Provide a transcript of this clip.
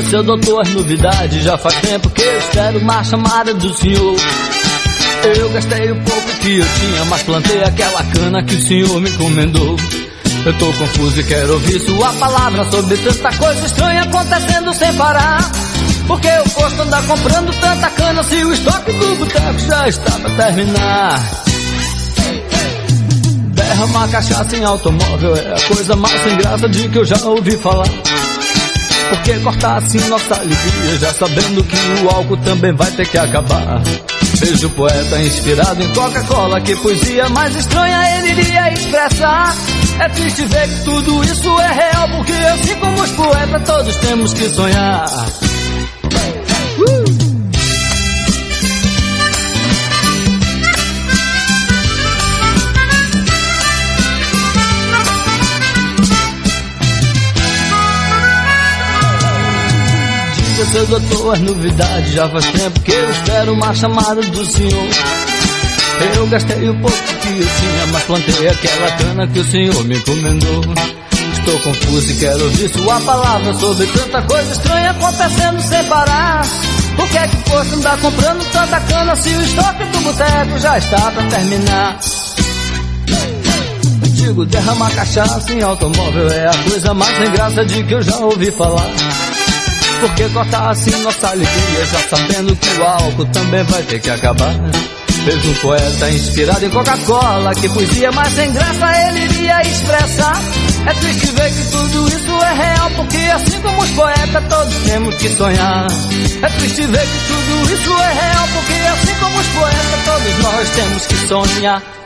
seu doutor, as novidades. Já faz tempo que eu espero uma chamada do senhor. Eu gastei o pouco que eu tinha, mas plantei aquela cana que o senhor me encomendou. Eu tô confuso e quero ouvir sua palavra sobre tanta coisa estranha acontecendo sem parar. Porque eu posso andar comprando tanta cana se o estoque do boteco já está pra terminar? Derramar cachaça em automóvel é a coisa mais sem graça de que eu já ouvi falar. Porque cortar assim nossa alegria, já sabendo que o álcool também vai ter que acabar. Vejo o poeta inspirado em Coca-Cola, que poesia mais estranha ele iria expressar. É triste ver que tudo isso é real, porque assim como os poetas todos temos que sonhar. Diga, seu doutor, as novidades. Já faz tempo que eu espero uma chamada do senhor. Eu gastei o pouco que eu tinha, mas plantei aquela cana que o senhor me encomendou. Estou confuso e quero ouvir sua palavra sobre tanta coisa estranha acontecendo sem parar. Por que é que fosse andar comprando tanta cana se o estoque do boteco já está pra terminar? Eu digo, derramar cachaça em automóvel é a coisa mais sem graça de que eu já ouvi falar. Porque cortar assim nossa alegria, já sabendo que o álcool também vai ter que acabar. Vejo um poeta inspirado em Coca-Cola, que poesia mais sem graça ele iria expressar. É triste ver que tudo isso é real, porque assim como os poetas todos temos que sonhar. É triste ver que tudo isso é real, porque assim como os poetas todos nós temos que sonhar.